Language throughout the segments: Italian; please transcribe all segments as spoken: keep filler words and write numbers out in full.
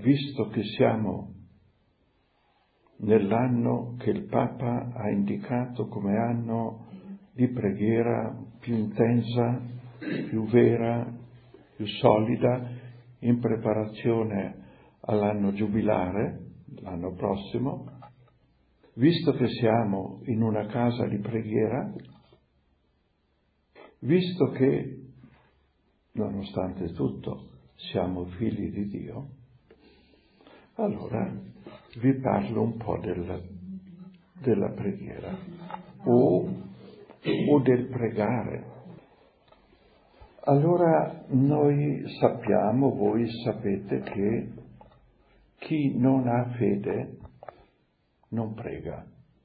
visto che siamo nell'anno che il Papa ha indicato come anno di preghiera più intensa, più vera, più solida, in preparazione all'anno giubilare, l'anno prossimo, visto che siamo in una casa di preghiera, visto che, nonostante tutto, siamo figli di Dio, allora vi parlo un po' del, della preghiera o, o del pregare. Allora noi sappiamo, voi sapete che chi non ha fede non prega,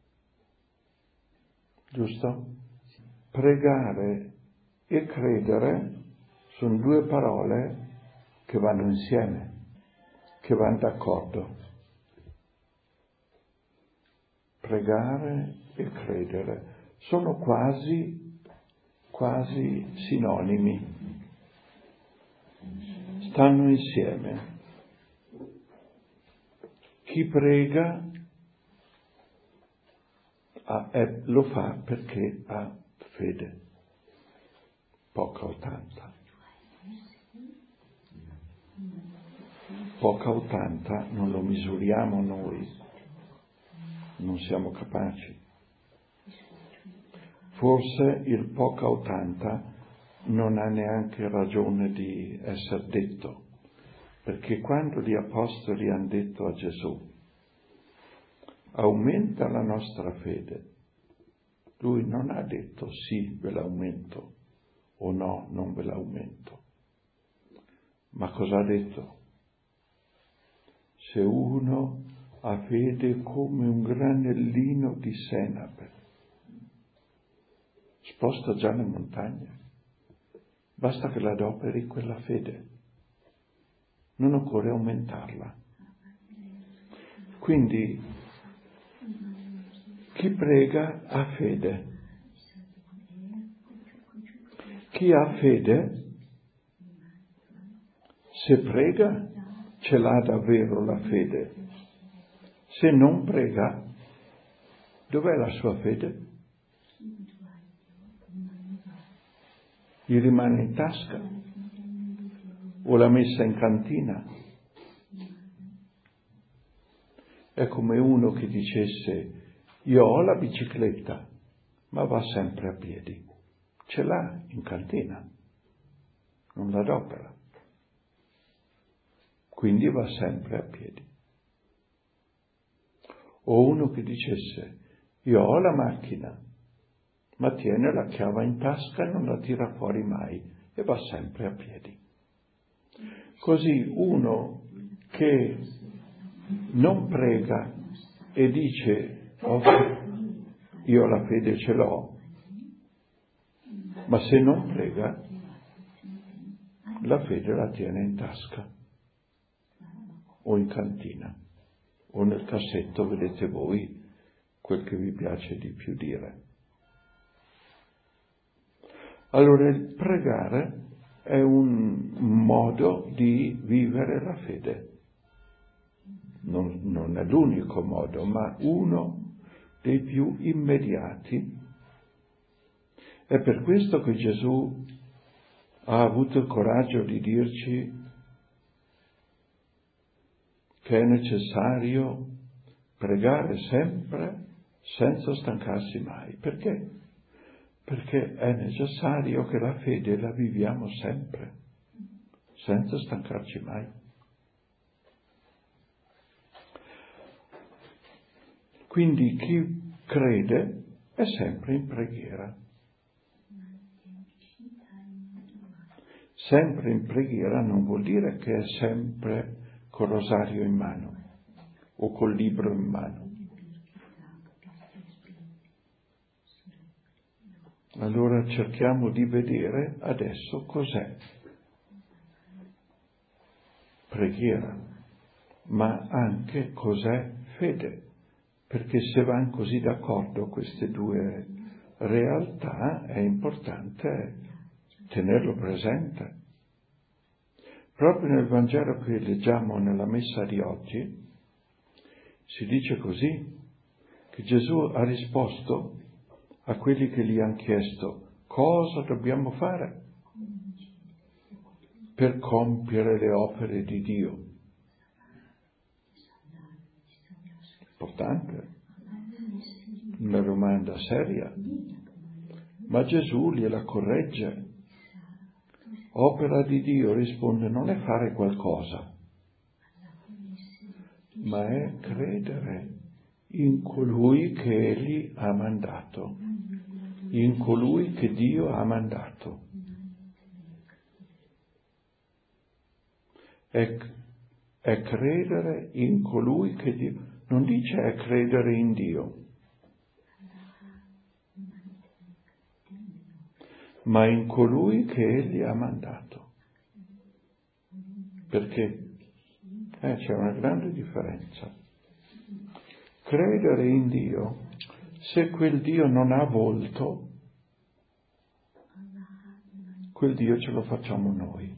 giusto? Pregare e credere sono due parole che vanno insieme, che vanno d'accordo. Pregare e credere sono quasi, quasi sinonimi, stanno insieme. Chi prega ha, è, lo fa perché ha fede, poca o tanta. Poca o tanta non lo misuriamo noi, non siamo capaci. Forse il poca o tanta non ha neanche ragione di essere detto, perché quando gli apostoli hanno detto a Gesù aumenta la nostra fede, lui non ha detto sì, ve l'aumento o no, non ve l'aumento. Ma cosa ha detto? Se uno ha fede come un granellino di senape, sposta già le montagne, basta che l'adoperi quella fede, non occorre aumentarla. Quindi chi prega ha fede. Chi ha fede, se prega, ce l'ha davvero la fede. Se non prega, dov'è la sua fede? Gli rimane in tasca? O l'ha messa in cantina? È come uno che dicesse: io ho la bicicletta, ma va sempre a piedi. Ce l'ha in cantina, non l'adopera. Quindi va sempre a piedi. O uno che dicesse: io ho la macchina, ma tiene la chiave in tasca e non la tira fuori mai e va sempre a piedi. Così uno che non prega e dice: oh, io la fede ce l'ho, ma se non prega, la fede la tiene in tasca o in cantina o nel cassetto, vedete voi quel che vi piace di più dire. Allora il pregare è un modo di vivere la fede. Non, non è l'unico modo, ma uno dei più immediati. È per questo che Gesù ha avuto il coraggio di dirci che è necessario pregare sempre senza stancarsi mai. Perché? Perché è necessario che la fede la viviamo sempre, senza stancarci mai. Quindi chi crede è sempre in preghiera. Sempre in preghiera non vuol dire che è sempre col rosario in mano o col libro in mano. Allora cerchiamo di vedere adesso cos'è preghiera, ma anche cos'è fede, perché se vanno così d'accordo queste due realtà è importante tenerlo presente. Proprio nel Vangelo che leggiamo nella messa di oggi, si dice così, che Gesù ha risposto a quelli che gli hanno chiesto cosa dobbiamo fare per compiere le opere di Dio. Importante, una domanda seria, ma Gesù gliela corregge. Opera di Dio, risponde, non è fare qualcosa, ma è credere in colui che Egli ha mandato, in colui che Dio ha mandato. È, è credere in colui che Dio, non dice è credere in Dio, ma in colui che Egli ha mandato. Perché eh, c'è una grande differenza. Credere in Dio, se quel Dio non ha volto, quel Dio ce lo facciamo noi.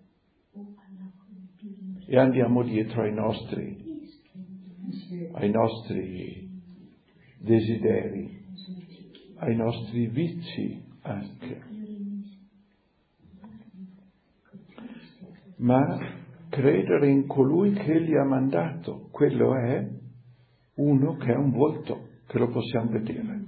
E andiamo dietro ai nostri, ai nostri desideri, ai nostri vizi anche. Ma credere in colui che Egli ha mandato, quello è uno che ha un volto, che lo possiamo vedere.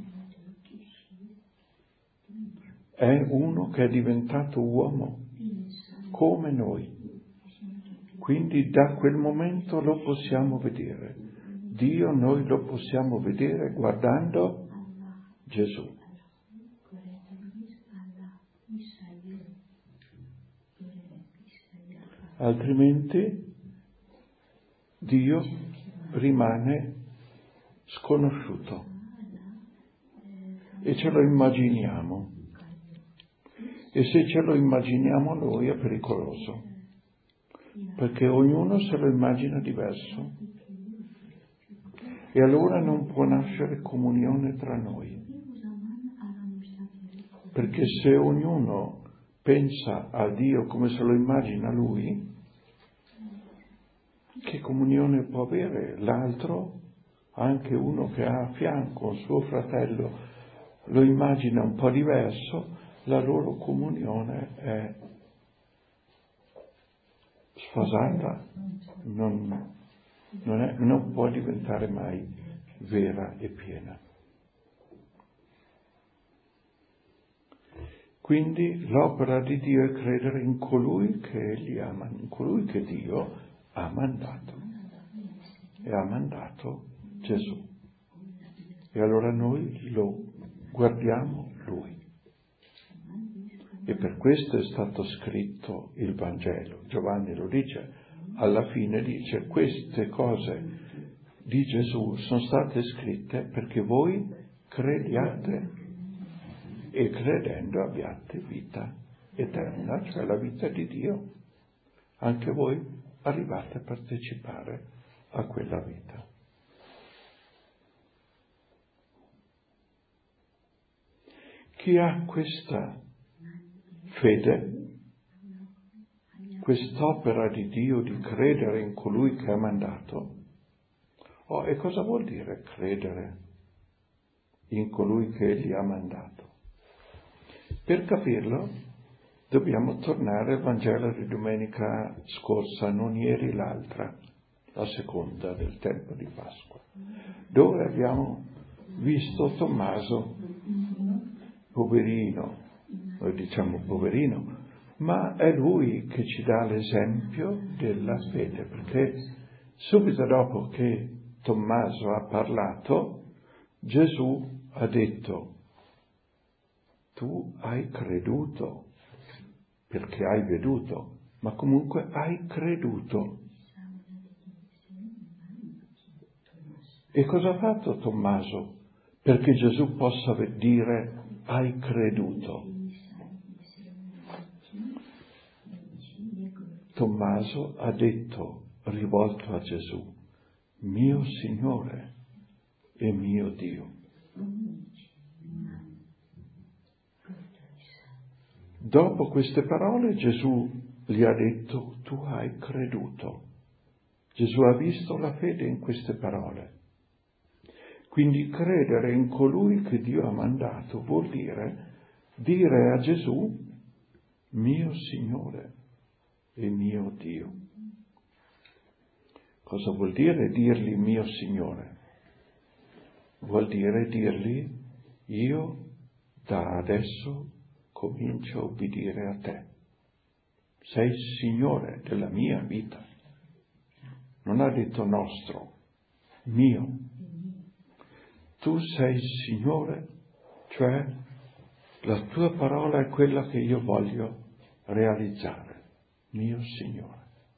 È uno che è diventato uomo, come noi. Quindi da quel momento lo possiamo vedere. Dio noi lo possiamo vedere guardando Gesù. Altrimenti Dio rimane sconosciuto e ce lo immaginiamo. E se ce lo immaginiamo noi è pericoloso, perché ognuno se lo immagina diverso. E allora non può nascere comunione tra noi. Perché se ognuno pensa a Dio come se lo immagina lui, che comunione può avere l'altro? Anche uno che ha a fianco un suo fratello lo immagina un po' diverso, la loro comunione è sfasata, non, non, è, non può diventare mai vera e piena. Quindi l'opera di Dio è credere in colui che Egli ama, in colui che Dio ha mandato. E ha mandato Gesù. E allora noi lo guardiamo Lui. E per questo è stato scritto il Vangelo. Giovanni lo dice, alla fine dice, queste cose di Gesù sono state scritte perché voi crediate e credendo abbiate vita eterna, cioè la vita di Dio. Anche voi arrivate a partecipare a quella vita. Chi ha questa fede, quest'opera di Dio di credere in colui che ha mandato, oh, e cosa vuol dire credere in colui che Egli ha mandato? Per capirlo dobbiamo tornare al Vangelo di domenica scorsa, non ieri, l'altra, la seconda del tempo di Pasqua, dove abbiamo visto Tommaso, poverino, noi diciamo poverino, ma è lui che ci dà l'esempio della fede, perché subito dopo che Tommaso ha parlato, Gesù ha detto, tu hai creduto, perché hai veduto, ma comunque hai creduto. E cosa ha fatto Tommaso perché Gesù possa dire hai creduto? Tommaso ha detto, rivolto a Gesù, mio Signore e mio Dio. Dopo queste parole Gesù gli ha detto: tu hai creduto. Gesù ha visto la fede in queste parole. Quindi credere in colui che Dio ha mandato vuol dire dire a Gesù: mio Signore e mio Dio. Cosa vuol dire dirgli mio Signore? Vuol dire dirgli: io da adesso comincio a obbedire a te. Sei Signore della mia vita. Non ha detto nostro, mio. Tu sei Signore, cioè la tua parola è quella che io voglio realizzare, mio Signore.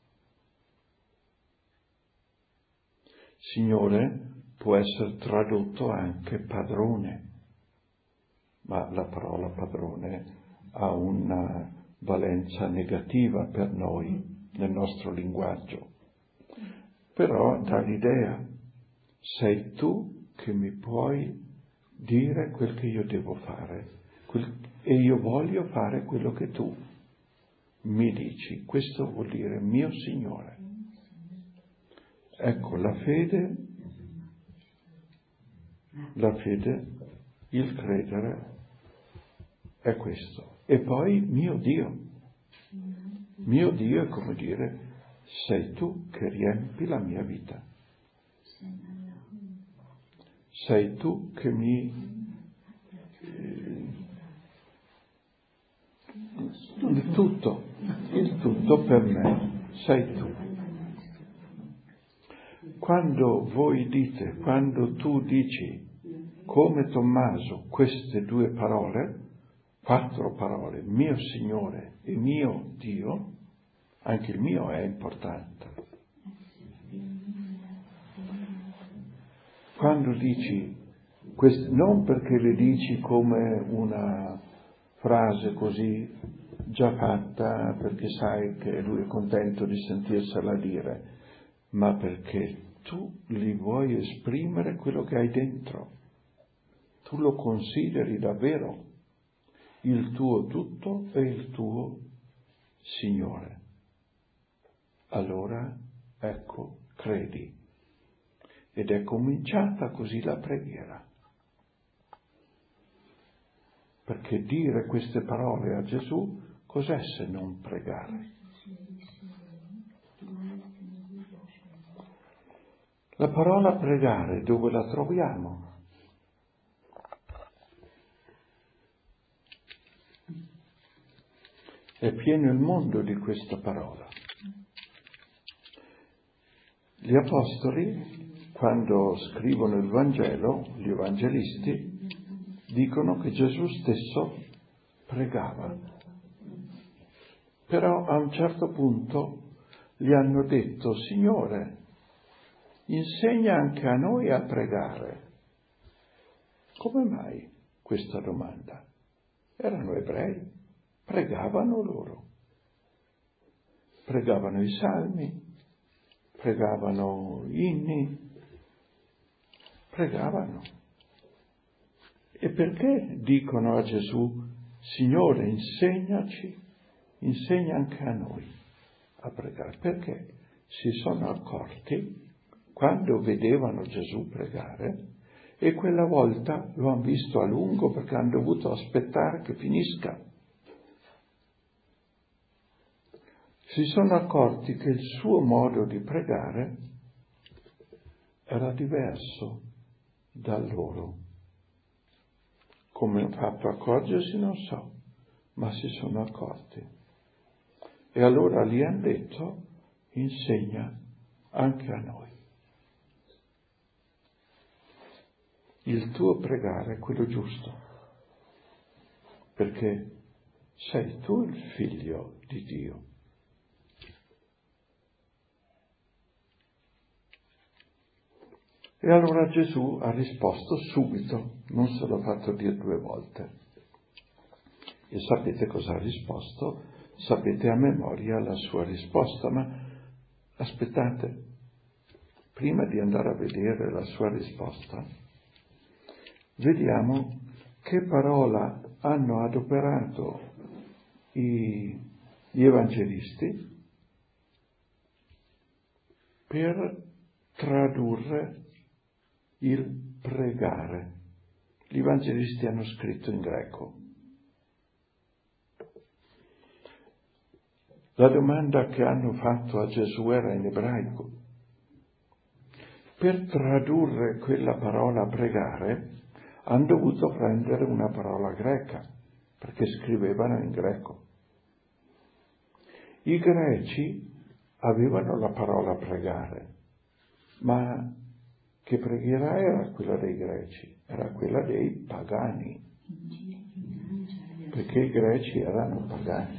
Signore può essere tradotto anche padrone, ma la parola padrone ha una valenza negativa per noi nel nostro linguaggio. Però dà l'idea: sei tu che mi puoi dire quel che io devo fare quel, e io voglio fare quello che tu mi dici. Questo vuol dire mio Signore. Ecco, la fede, la fede, il credere è questo. E poi mio Dio. Mio Dio è come dire: sei tu che riempi la mia vita. Sei tu che mi... Eh, il tutto, il tutto per me, sei tu. Quando voi dite, quando tu dici come Tommaso queste due parole, quattro parole, mio Signore e mio Dio, anche il mio è importante. Quando dici, quest- non perché le dici come una frase così già fatta, perché sai che lui è contento di sentirsela dire, ma perché tu gli vuoi esprimere quello che hai dentro. Tu lo consideri davvero il tuo tutto e il tuo Signore. Allora, ecco, credi. Ed è cominciata così la preghiera. Perché dire queste parole a Gesù, cos'è se non pregare? La parola pregare dove la troviamo? È pieno il mondo di questa parola. Gli apostoli, quando scrivono il Vangelo, gli evangelisti, dicono che Gesù stesso pregava. Però a un certo punto gli hanno detto: Signore, insegna anche a noi a pregare. Come mai questa domanda? Erano ebrei, pregavano loro. Pregavano i salmi, pregavano inni, pregavano. E perché dicono a Gesù: Signore, insegnaci, insegna anche a noi a pregare? Perché si sono accorti, quando vedevano Gesù pregare, e quella volta lo hanno visto a lungo perché hanno dovuto aspettare che finisca, si sono accorti che il suo modo di pregare era diverso da loro. Come hanno fatto a accorgersi non so, ma si sono accorti. E allora gli hanno detto: insegna anche a noi. Il tuo pregare è quello giusto, perché sei tu il figlio di Dio. E allora Gesù ha risposto subito, non se l'ho fatto dire due volte. E sapete cosa ha risposto? Sapete a memoria la sua risposta, ma aspettate, prima di andare a vedere la sua risposta, vediamo che parola hanno adoperato i gli evangelisti per tradurre il pregare. Gli evangelisti hanno scritto in greco. La domanda che hanno fatto a Gesù era in ebraico. Per tradurre quella parola pregare hanno dovuto prendere una parola greca, perché scrivevano in greco. I greci avevano la parola pregare, ma che preghiera era quella dei greci? Era quella dei pagani, perché i greci erano pagani.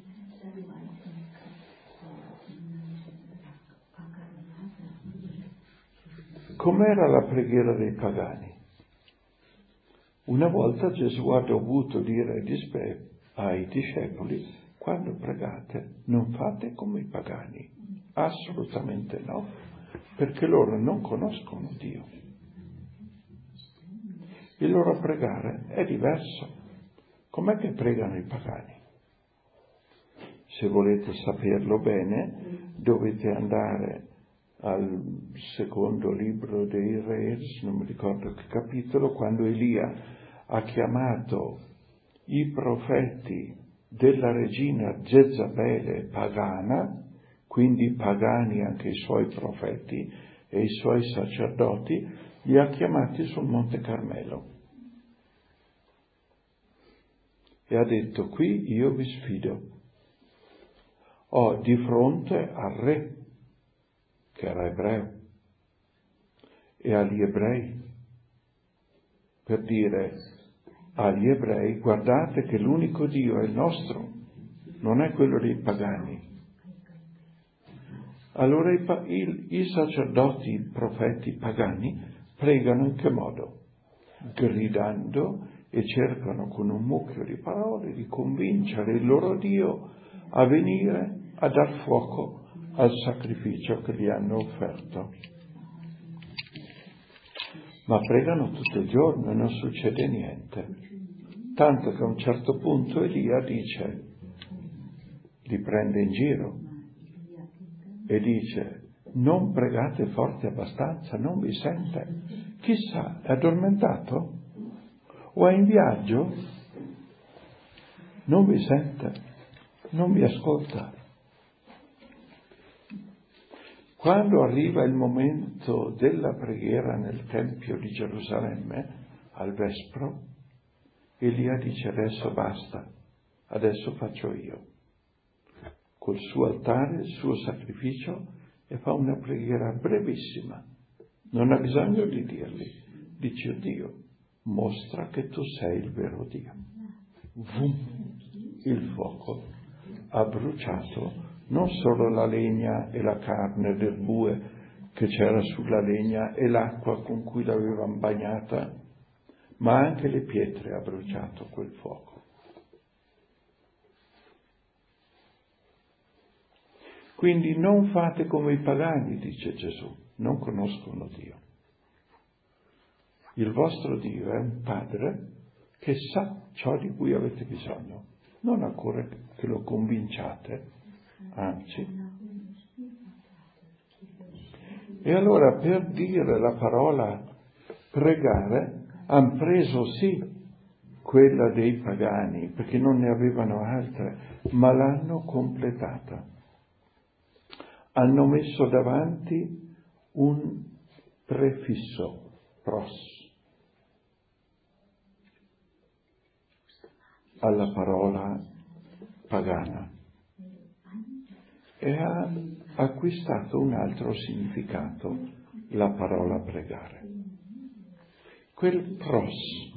Com'era la preghiera dei pagani? Una volta Gesù ha dovuto dire ai discepoli: quando pregate non fate come i pagani, assolutamente no, perché loro non conoscono Dio. Il loro pregare è diverso. Com'è che pregano i pagani? Se volete saperlo bene, dovete andare al secondo libro dei Re, non mi ricordo che capitolo, quando Elia ha chiamato i profeti della regina Jezabele pagana, quindi pagani anche i suoi profeti e i suoi sacerdoti, li ha chiamati sul Monte Carmelo e ha detto: qui io vi sfido, ho di fronte al re, che era ebreo, e agli ebrei, per dire agli ebrei: guardate che l'unico Dio è il nostro, non è quello dei pagani. Allora i, i, i sacerdoti, i profeti pagani pregano in che modo? Gridando, e cercano con un mucchio di parole di convincere il loro Dio a venire a dar fuoco al sacrificio che gli hanno offerto. Ma pregano tutto il giorno e non succede niente. Tanto che a un certo punto Elia dice, li prende in giro e dice: non pregate forte abbastanza, non vi sente. Chissà, è addormentato? O è in viaggio? Non vi sente, non vi ascolta. Quando arriva il momento della preghiera nel Tempio di Gerusalemme, al vespro, Elia dice: adesso basta, adesso faccio io. Col suo altare, il suo sacrificio, e fa una preghiera brevissima. Non ha bisogno di dirgli, dice: Dio, mostra che tu sei il vero Dio. Vum, il fuoco ha bruciato non solo la legna e la carne del bue che c'era sulla legna e l'acqua con cui l'avevano bagnata, ma anche le pietre ha bruciato quel fuoco. Quindi non fate come i pagani, dice Gesù, non conoscono Dio. Il vostro Dio è un Padre che sa ciò di cui avete bisogno, non occorre che lo convinciate, anzi. E allora, per dire la parola pregare, hanno preso sì quella dei pagani, perché non ne avevano altre, ma l'hanno completata. Hanno messo davanti un prefisso, pros, alla parola pagana, e ha acquistato un altro significato, la parola pregare. Quel pros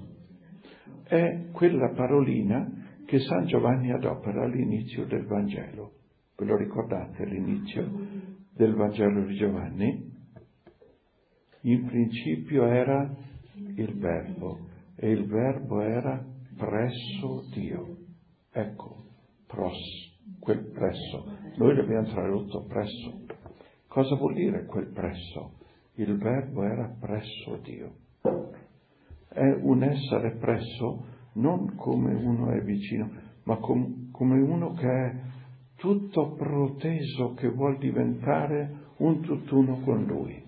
è quella parolina che San Giovanni adopera all'inizio del Vangelo. Ve lo ricordate all'inizio del Vangelo di Giovanni? In principio era il Verbo, e il Verbo era presso Dio. Ecco, pros, quel presso. Noi l'abbiamo tradotto presso. Cosa vuol dire quel presso? Il Verbo era presso Dio. È un essere presso, non come uno è vicino, ma com- come uno che è tutto proteso che vuol diventare un tutt'uno con Lui.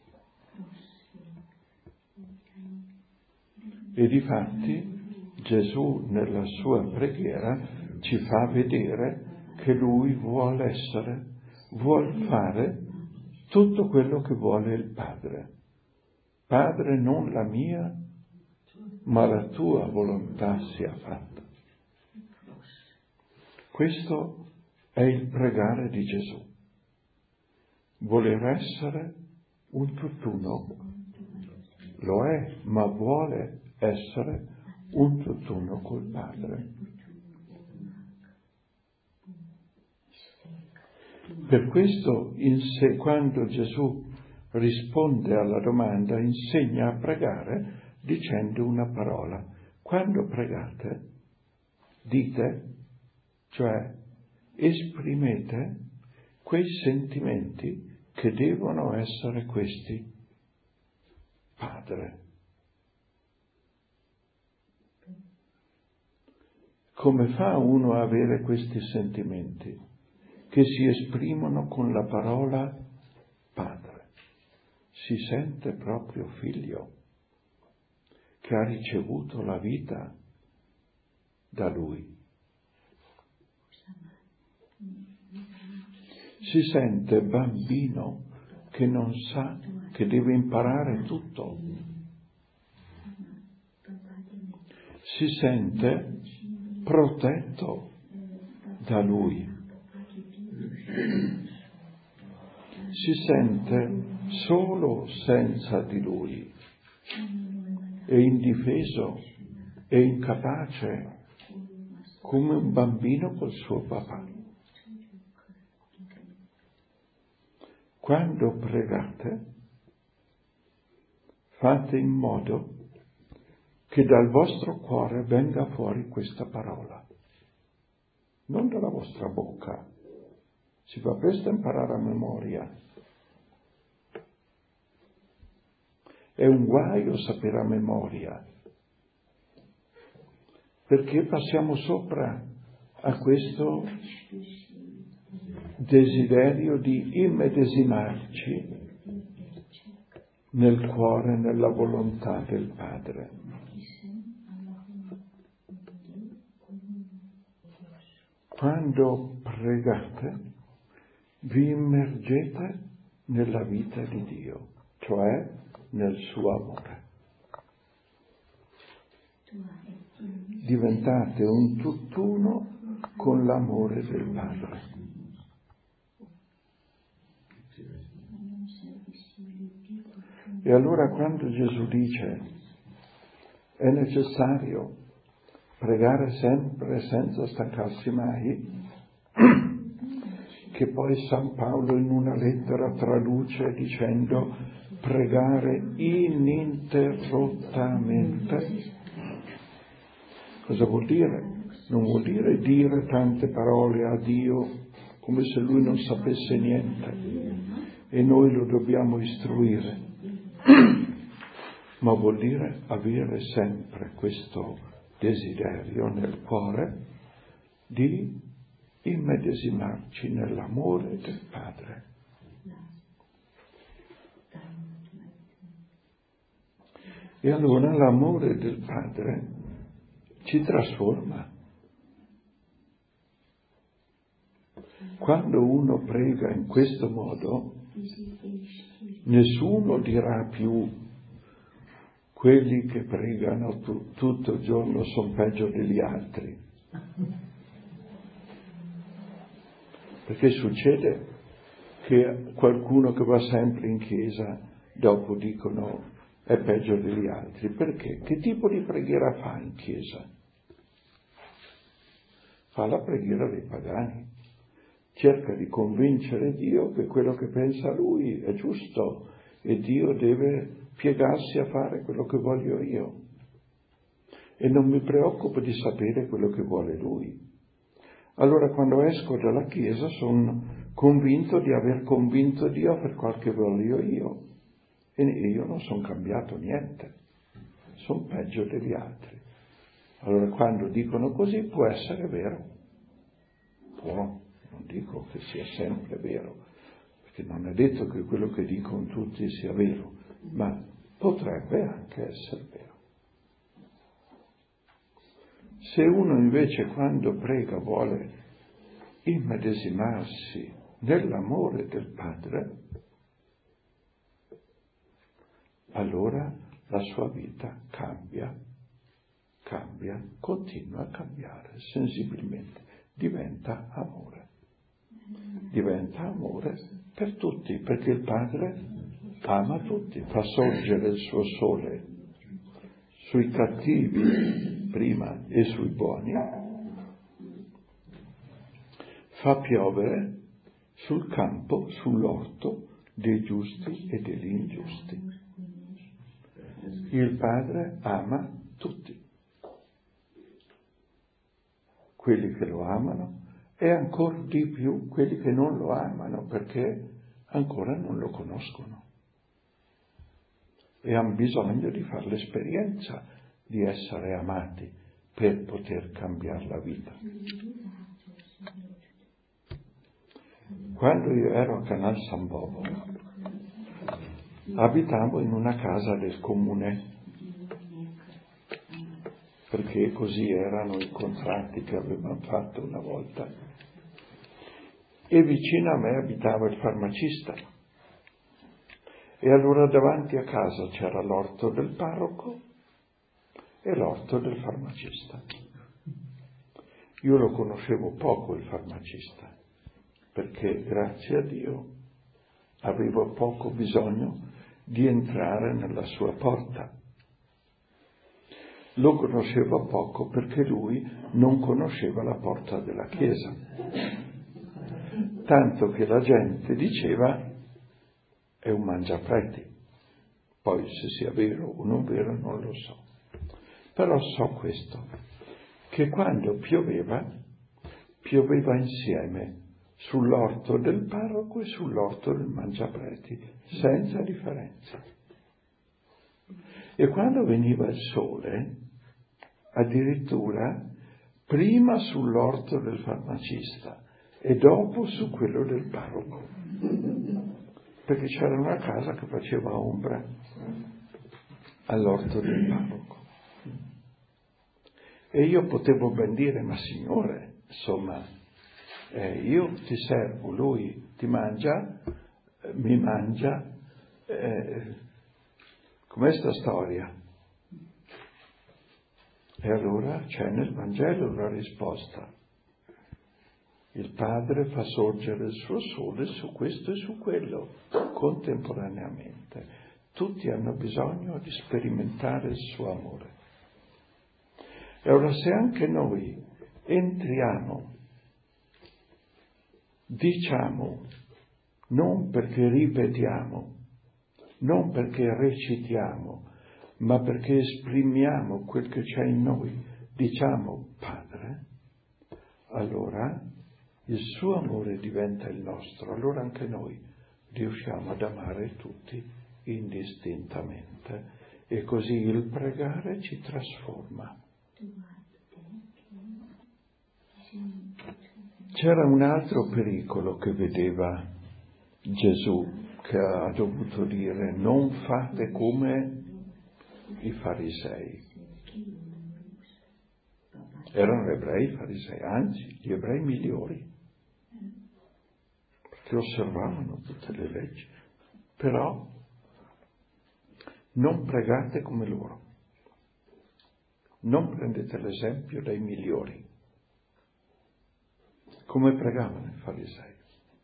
E difatti Gesù nella sua preghiera ci fa vedere che Lui vuole essere, vuol fare tutto quello che vuole il Padre. Padre, non la mia, ma la tua volontà sia fatta. Questo è il pregare di Gesù. Voler essere un tutt'uno. Lo è, ma vuole essere un tutt'uno col Padre. Per questo, in sé, quando Gesù risponde alla domanda, insegna a pregare dicendo una parola. Quando pregate, dite, cioè esprimete quei sentimenti che devono essere questi. Padre. Come fa uno a avere questi sentimenti? Che si esprimono con la parola Padre. Si sente proprio figlio, che ha ricevuto la vita da Lui. Si sente bambino che non sa, che deve imparare tutto. Si sente protetto da Lui. Si sente solo senza di Lui. È indifeso, è incapace, come un bambino col suo papà. Quando pregate, fate in modo che dal vostro cuore venga fuori questa parola, non dalla vostra bocca. Si fa presto a imparare a memoria. È un guaio sapere a memoria, perché passiamo sopra a questo desiderio di immedesimarci nel cuore, nella volontà del Padre. Quando pregate, vi immergete nella vita di Dio, cioè nel suo amore. Diventate un tutt'uno con l'amore del Padre. E allora quando Gesù dice è necessario pregare sempre senza stancarsi mai, che poi San Paolo in una lettera traduce dicendo pregare ininterrottamente. Cosa vuol dire? Non vuol dire dire tante parole a Dio come se Lui non sapesse niente e noi lo dobbiamo istruire, ma vuol dire avere sempre questo desiderio nel cuore di immedesimarci nell'amore del Padre. E allora l'amore del Padre ci trasforma. Quando uno prega in questo modo, nessuno dirà più quelli che pregano tu, tutto il giorno sono peggio degli altri. Perché succede che qualcuno che va sempre in chiesa dopo dicono è peggio degli altri. Perché? Che tipo di preghiera fa in chiesa? Fa la preghiera dei pagani. Cerca di convincere Dio che quello che pensa Lui è giusto e Dio deve piegarsi a fare quello che voglio io. E non mi preoccupo di sapere quello che vuole Lui. Allora quando esco dalla chiesa sono convinto di aver convinto Dio per quel che voglio io. E io non sono cambiato niente. Sono peggio degli altri. Allora quando dicono così può essere vero. Può. non dico che sia sempre vero, perché non è detto che quello che dicono tutti sia vero, ma potrebbe anche essere vero. Se uno invece quando prega vuole immedesimarsi nell'amore del Padre, allora la sua vita cambia, cambia, continua a cambiare sensibilmente, diventa amore. Diventa amore per tutti, perché il Padre ama tutti, fa sorgere il suo sole sui cattivi prima e sui buoni, fa piovere sul campo, sull'orto dei giusti e degli ingiusti. Il Padre ama tutti, quelli che lo amano e ancora di più quelli che non lo amano perché ancora non lo conoscono e hanno bisogno di fare l'esperienza di essere amati per poter cambiare la vita. Quando io ero a Canal San Bovo, abitavo in una casa del comune, perché così erano i contratti che avevamo fatto una volta, e vicino a me abitava il farmacista, e allora davanti a casa c'era l'orto del parroco e l'orto del farmacista. Io lo conoscevo poco il farmacista, perché grazie a Dio avevo poco bisogno di entrare nella sua porta. Lo conoscevo poco perché lui non conosceva la porta della chiesa, tanto che la gente diceva è un mangiapreti, poi se sia vero o non vero non lo so, però so questo, che quando pioveva, pioveva insieme sull'orto del parroco e sull'orto del mangiapreti, senza differenza. E quando veniva il sole, addirittura prima sull'orto del farmacista e dopo su quello del parroco, perché c'era una casa che faceva ombra all'orto del parroco. E io potevo ben dire, ma signore, insomma, eh, io ti servo, lui ti mangia, eh, mi mangia, eh, com'è sta storia? E allora c'è nel Vangelo la risposta. Il Padre fa sorgere il suo sole su questo e su quello, contemporaneamente. Tutti hanno bisogno di sperimentare il suo amore. E allora se anche noi entriamo, diciamo, non perché ripetiamo, non perché recitiamo, ma perché esprimiamo quel che c'è in noi, diciamo Padre, allora il suo amore diventa il nostro, allora anche noi riusciamo ad amare tutti indistintamente e così il pregare ci trasforma. C'era un altro pericolo che vedeva Gesù, che ha dovuto dire non fate come i farisei. Erano ebrei i farisei, anzi gli ebrei migliori, perché osservavano tutte le leggi, però non pregate come loro, non prendete l'esempio dai migliori. Come pregavano i farisei?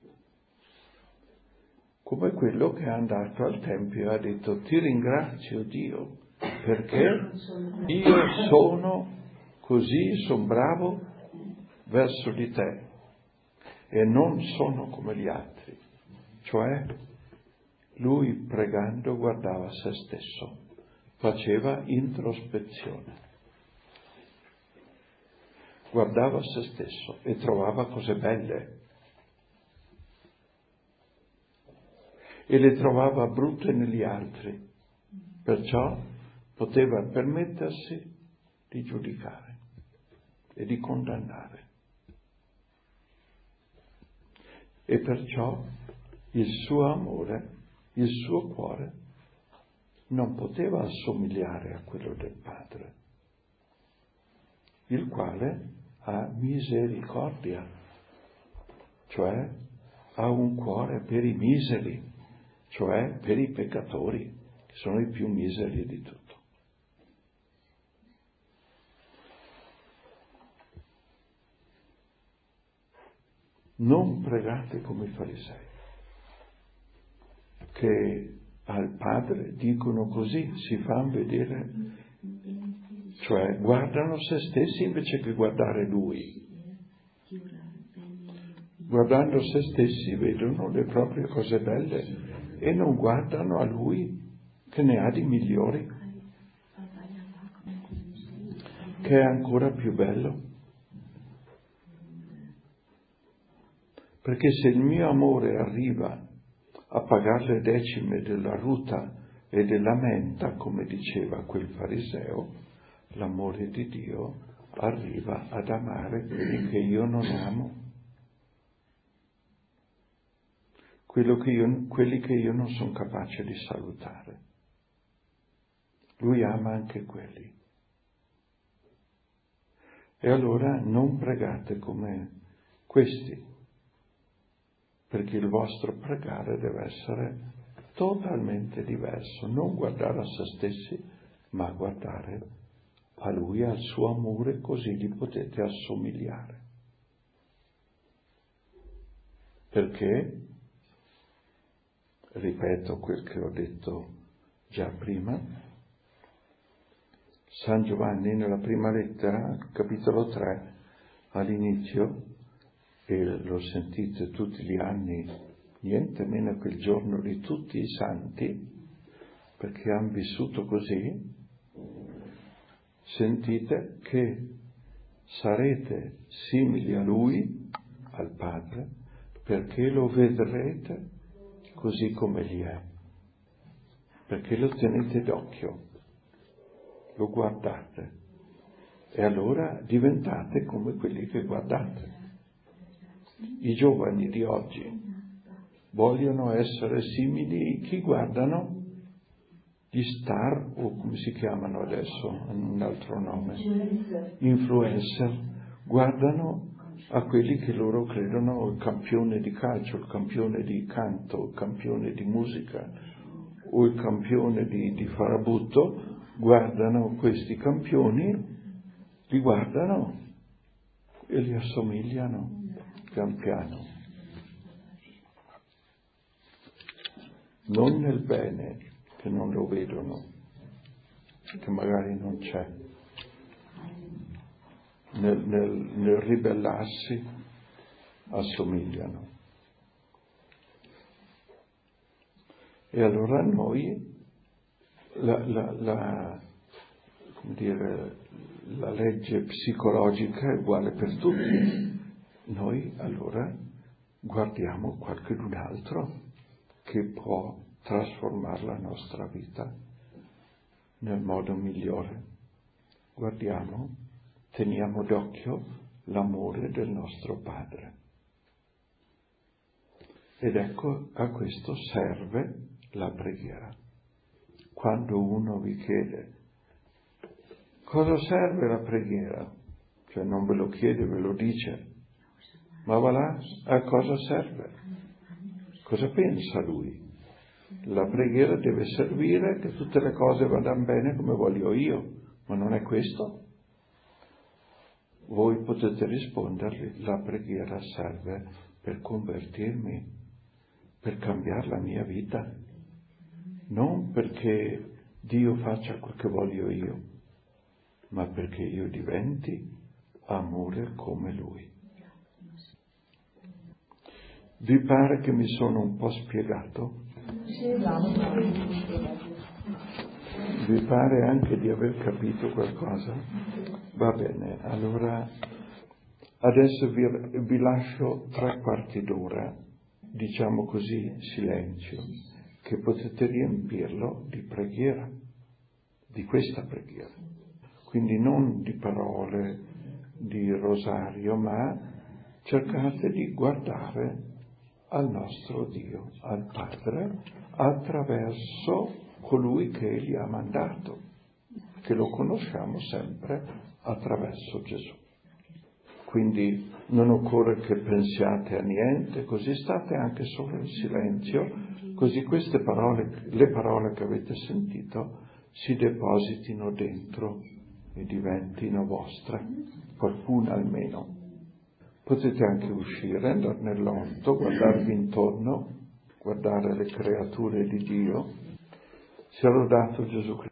Come quello che è andato al Tempio e ha detto ti ringrazio Dio perché io sono così, sono bravo verso di te e non sono come gli altri. Cioè lui pregando guardava se stesso, faceva introspezione. Guardava se stesso e trovava cose belle e le trovava brutte negli altri, perciò poteva permettersi di giudicare e di condannare. e perciò il suo amore, il suo cuore non poteva assomigliare a quello del Padre, il quale ha misericordia, cioè ha un cuore per i miseri, cioè per i peccatori, che sono i più miseri di tutto. Non pregate come i farisei, che al Padre dicono così, si fanno vedere, cioè guardano se stessi invece che guardare Lui. Guardando se stessi vedono le proprie cose belle e non guardano a Lui che ne ha di migliori, che è ancora più bello. Perché se il mio amore arriva a pagare le decime della ruta e della menta, come diceva quel fariseo, l'amore di Dio arriva ad amare quelli che io non amo, quello che io, quelli che io non sono capace di salutare. Lui ama anche quelli. E allora non pregate come questi, perché il vostro pregare deve essere totalmente diverso, non guardare a se stessi, ma guardare a Lui, al suo amore, così gli potete assomigliare. Perché, ripeto quel che ho detto già prima, San Giovanni nella prima lettera, capitolo tre, all'inizio, e lo sentite tutti gli anni, niente meno che il giorno di tutti i santi, perché hanno vissuto così, sentite che sarete simili a Lui, al Padre, perché lo vedrete così come Egli è, perché lo tenete d'occhio, lo guardate, e allora diventate come quelli che guardate. I giovani di oggi vogliono essere simili, chi guardano? Gli star, o come si chiamano adesso, hanno un altro nome, influencer, guardano a quelli che loro credono il campione di calcio, il campione di canto, il campione di musica o il campione di, di farabutto, guardano questi campioni, li guardano e li assomigliano pian piano. Non nel bene, che non lo vedono, che magari non c'è, nel, nel, nel ribellarsi assomigliano. E allora noi, la, la, la, come dire, la legge psicologica è uguale per tutti. Noi allora guardiamo qualcun altro che può trasformare la nostra vita nel modo migliore. Guardiamo, teniamo d'occhio l'amore del nostro Padre. Ed ecco, a questo serve la preghiera. Quando uno vi chiede cosa serve la preghiera, cioè non ve lo chiede, ve lo dice, ma va là, a cosa serve? Cosa pensa lui? La preghiera deve servire che tutte le cose vadano bene come voglio io, ma non è questo? Voi potete rispondergli, la preghiera serve per convertirmi, per cambiare la mia vita, non perché Dio faccia quel che voglio io, ma perché io diventi amore come Lui. Vi pare che mi sono un po' spiegato? Vi pare anche di aver capito qualcosa? Va bene, allora adesso vi, vi lascio tre quarti d'ora, diciamo così, silenzio, che potete riempirlo di preghiera, di questa preghiera. Quindi non di parole, di rosario, ma cercate di guardare al nostro Dio, al Padre, attraverso colui che Egli ha mandato, che lo conosciamo sempre attraverso Gesù. Quindi non occorre che pensiate a niente, così state anche solo in silenzio, così queste parole, le parole che avete sentito, si depositino dentro e diventino vostre, qualcuna almeno. Potete anche uscire, andare nell'orto, guardarvi intorno, guardare le creature di Dio. Sia lodato Gesù Cristo.